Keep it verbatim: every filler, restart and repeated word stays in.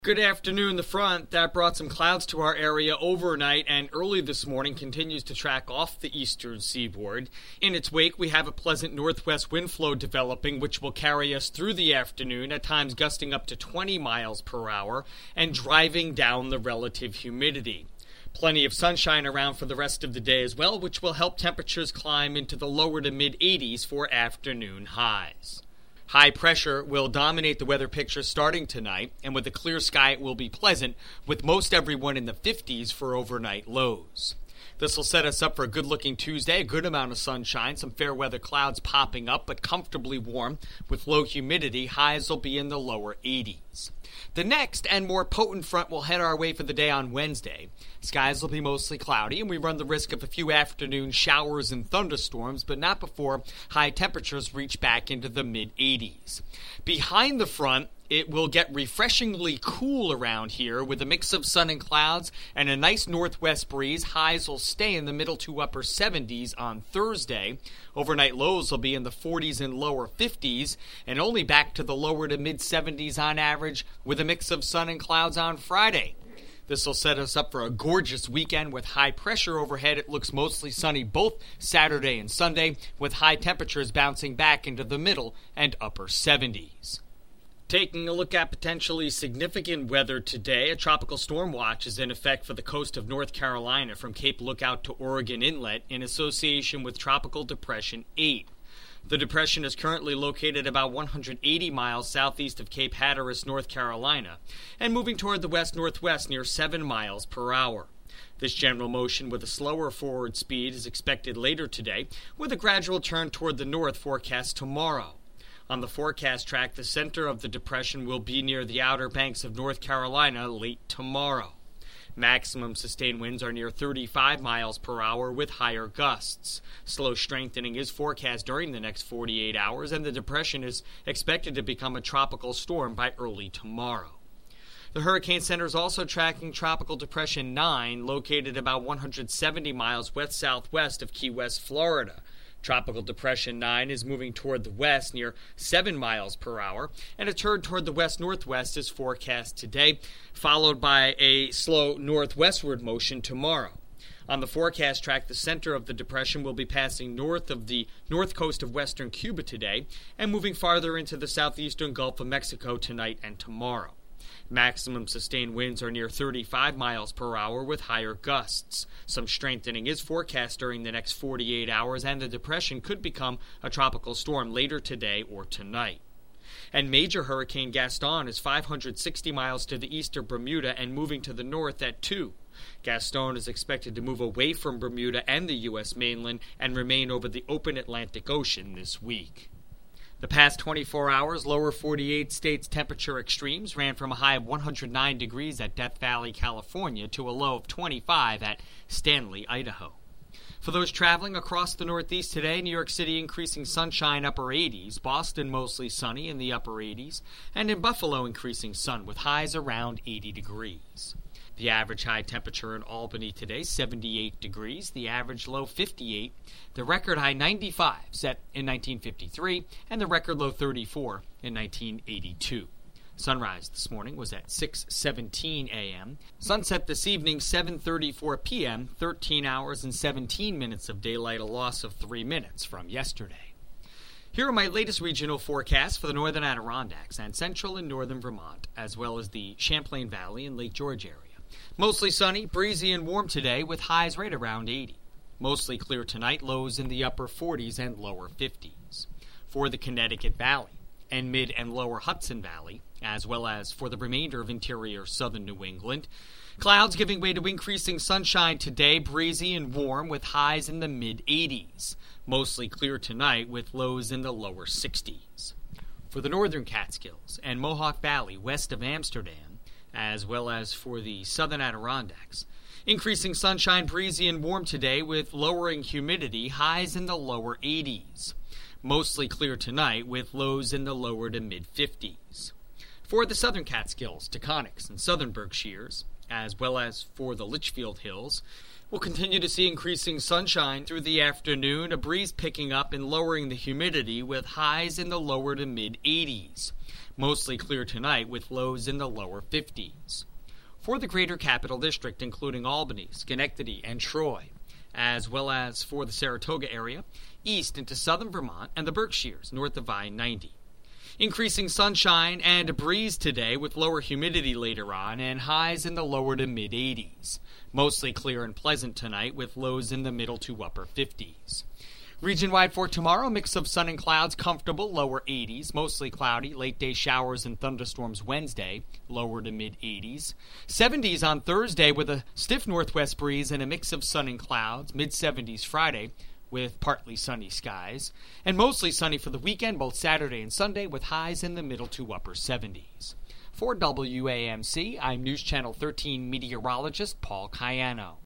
Good afternoon. The front that brought some clouds to our area overnight and early this morning continues to track off the eastern seaboard. In its wake, we have a pleasant northwest wind flow developing, which will carry us through the afternoon, at times gusting up to twenty miles per hour and driving down the relative humidity. Plenty of sunshine around for the rest of the day as well, which will help temperatures climb into the lower to mid eighties for afternoon highs. High pressure will dominate the weather picture starting tonight, and with a clear sky it will be pleasant, with most everyone in the fifties for overnight lows. This will set us up for a good-looking Tuesday, a good amount of sunshine, some fair weather clouds popping up, but comfortably warm with low humidity. Highs will be in the lower eighties. The next and more potent front will head our way for the day on Wednesday. Skies will be mostly cloudy, and we run the risk of a few afternoon showers and thunderstorms, but not before high temperatures reach back into the mid eighties. Behind the front, it will get refreshingly cool around here with a mix of sun and clouds and a nice northwest breeze. Highs will stay in the middle to upper seventies on Thursday. Overnight lows will be in the forties and lower fifties, and only back to the lower to mid seventies on average with a mix of sun and clouds on Friday. This will set us up for a gorgeous weekend with high pressure overhead. It looks mostly sunny both Saturday and Sunday, with high temperatures bouncing back into the middle and upper seventies. Taking a look at potentially significant weather today, a tropical storm watch is in effect for the coast of North Carolina from Cape Lookout to Oregon Inlet in association with Tropical Depression eight. The depression is currently located about one hundred eighty miles southeast of Cape Hatteras, North Carolina, and moving toward the west-northwest near seven miles per hour. This general motion with a slower forward speed is expected later today, with a gradual turn toward the north forecast tomorrow. On the forecast track, the center of the depression will be near the Outer Banks of North Carolina late tomorrow. Maximum sustained winds are near thirty-five miles per hour with higher gusts. Slow strengthening is forecast during the next forty-eight hours, and the depression is expected to become a tropical storm by early tomorrow. The Hurricane Center is also tracking Tropical Depression nine, located about one hundred seventy miles west-southwest of Key West, Florida. Tropical Depression nine is moving toward the west near seven miles per hour, and a turn toward the west-northwest is forecast today, followed by a slow northwestward motion tomorrow. On the forecast track, the center of the depression will be passing north of the north coast of western Cuba today and moving farther into the southeastern Gulf of Mexico tonight and tomorrow. Maximum sustained winds are near thirty-five miles per hour with higher gusts. Some strengthening is forecast during the next forty-eight hours, and the depression could become a tropical storm later today or tonight. And Major Hurricane Gaston is five hundred sixty miles to the east of Bermuda and moving to the north at two. Gaston is expected to move away from Bermuda and the U S mainland and remain over the open Atlantic Ocean this week. The past twenty-four hours, lower forty-eight states temperature extremes ran from a high of one hundred nine degrees at Death Valley, California, to a low of twenty-five at Stanley, Idaho. For those traveling across the Northeast today, New York City increasing sunshine upper eighties, Boston mostly sunny in the upper eighties, and in Buffalo increasing sun with highs around eighty degrees. The average high temperature in Albany today, seventy-eight degrees. The average low, fifty-eight. The record high, ninety-five, set in nineteen fifty-three, and the record low, thirty-four, in nineteen eighty-two. Sunrise this morning was at six seventeen a.m. Sunset this evening, seven thirty-four p.m., thirteen hours and seventeen minutes of daylight, a loss of three minutes from yesterday. Here are my latest regional forecasts for the northern Adirondacks and central and northern Vermont, as well as the Champlain Valley and Lake George area. Mostly sunny, breezy, and warm today with highs right around eighty. Mostly clear tonight, lows in the upper forties and lower fifties. For the Connecticut Valley and mid and lower Hudson Valley, as well as for the remainder of interior southern New England, clouds giving way to increasing sunshine today, breezy and warm with highs in the mid eighties. Mostly clear tonight with lows in the lower sixties. For the northern Catskills and Mohawk Valley west of Amsterdam, as well as for the southern Adirondacks, increasing sunshine, breezy and warm today with lowering humidity, highs in the lower eighties. Mostly clear tonight with lows in the lower to mid fifties. For the southern Catskills, Taconics, and southern Berkshires, as well as for the Litchfield Hills, we'll continue to see increasing sunshine through the afternoon, a breeze picking up and lowering the humidity with highs in the lower to mid eighties. Mostly clear tonight with lows in the lower fifties. For the Greater Capital District, including Albany, Schenectady, and Troy, as well as for the Saratoga area, east into southern Vermont and the Berkshires, north of I ninety. Increasing sunshine and a breeze today with lower humidity later on and highs in the lower to mid-eighties. Mostly clear and pleasant tonight with lows in the middle to upper fifties. Region-wide for tomorrow, mix of sun and clouds, comfortable, lower eighties, mostly cloudy, late-day showers and thunderstorms Wednesday, lower to mid-eighties. seventies on Thursday with a stiff northwest breeze and a mix of sun and clouds, mid-seventies Friday with partly sunny skies, and mostly sunny for the weekend, both Saturday and Sunday, with highs in the middle to upper seventies. For W A M C, I'm News Channel thirteen meteorologist Paul Cayano.